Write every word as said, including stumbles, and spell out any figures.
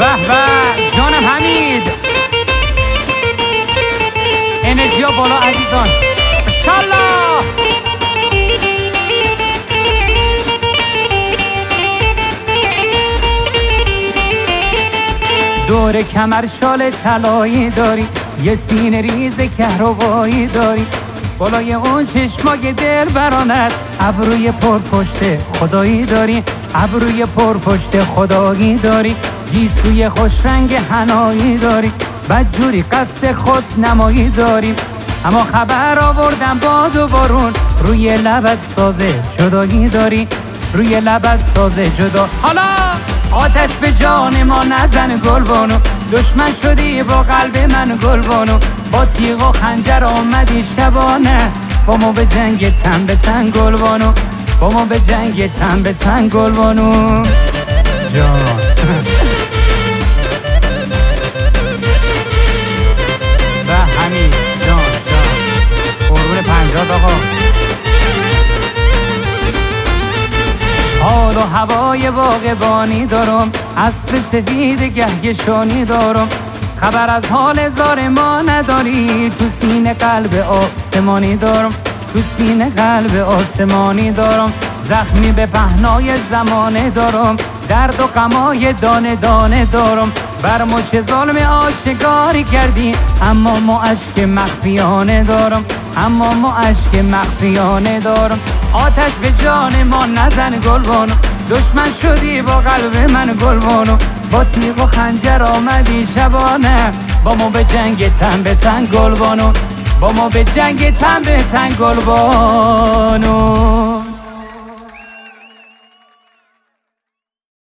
به به جانم حمید، انرژی ها بالا عزیزان، ماشاءالله. دور کمر شال طلایی داری، یه سینه ریز کهربایی داری، بالای اون چشمای دل برانت ابروی پر پشت خدایی داری، ابروی پر پشت خدایی داری، گیسوی خوش رنگ حنایی داری، بدجوری قصد خود نمایی داریم، اما خبر آوردم باد و بارون، روی لبت سازه جدایی داری، روی لبت سازه جدا. حالا آتش به جان ما نزن گلبانو، دشمن شدی با قلب من گلبانو، با تیغ و خنجر آمدی شبانه، با ما به جنگ تن به تن گلبانو، با ما به جنگ تن به تن گلبانو جان. به همین جان جان قربون پنجاب آقا. حال و هوای باغبانی دارم، اسب سفید گهگشانی دارم، خبر از حال زار ما نداری، تو سینه قلب آسمانی دارم، تو سینه قلب آسمانی دارم، زخمی به پهنای زمانه دارم، درد و غمای دانه دانه دارم، بر مچ ظلم آشکاری کردی، اما ما اشک مخفیانه دارم، اما ما اشک مخفیانه دارم. آتش به جان ما نزن گلبانو، دشمن شدی با قلب من گلبانو، با تیغ و خنجر آمدی شبانه، با ما به جنگ تن به تن گلبانو، با ما به جنگ تن به تن گلبانو.